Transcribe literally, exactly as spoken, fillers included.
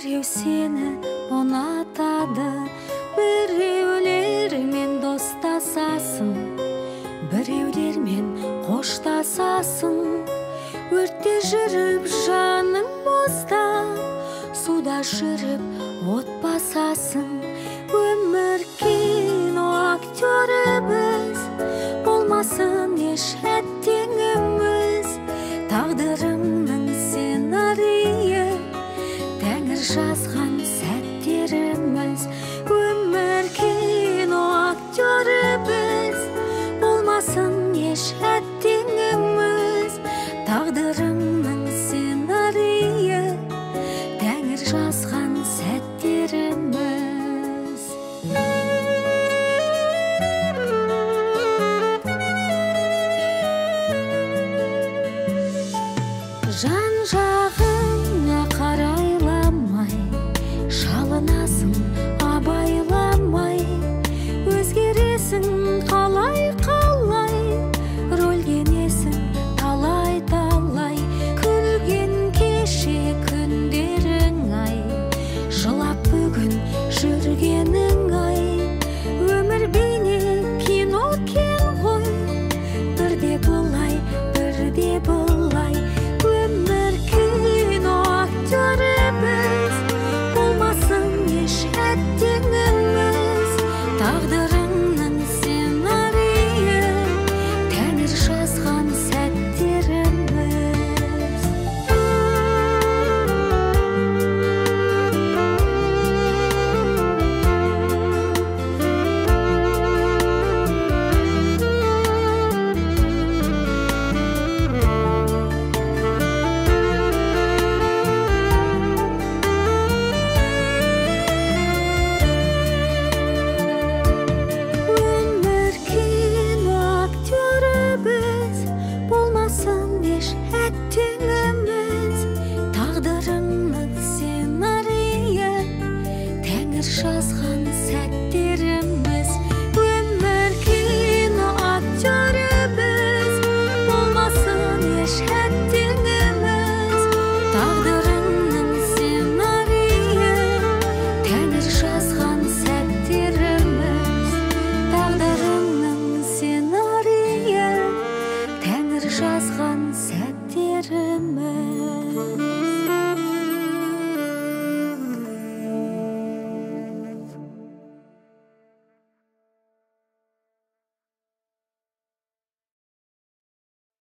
Біреу сені ұнатады, біреулермен достасасың, біреулермен қоштасасың. Өртте жүріп жаның боздап, суда жүріп от басасың. Өмір кино актері біз, болмасын еш әттеңіміз. Тағдырымның сценарийі, Тәңір жазған сәттеріміз. Өмір кино актері біз, болмасын еш әттеңіміз. Тағдырымның сценарийі, Тәңір жазған сәттеріміз. Жан жағыңа қарайламай, шалынасың абайламай. Өзгересің қалай-қалай, рөлгенесің талай-талай. Күлген кеше күндерің ай, жылап бүгін жүргенің ай. Өмір бейне кино кен ғой, бірде былай, бірде былай. Өмір кино актері біз, болмасын еш әттеңіміз. Тағдырыңның сценарийі, Тәңір жазған сәттеріміз. Тағдырыңның сценарийі, Тәңір жазған сәттеріміз. Өмір кино актері біз, болмасын еш әттеңіміз. Тағдырыңның сценарийі, Тәңір жазған сәттеріміз. Тағдырыңның сценарийі, Тәңір жазған сәттеріміз.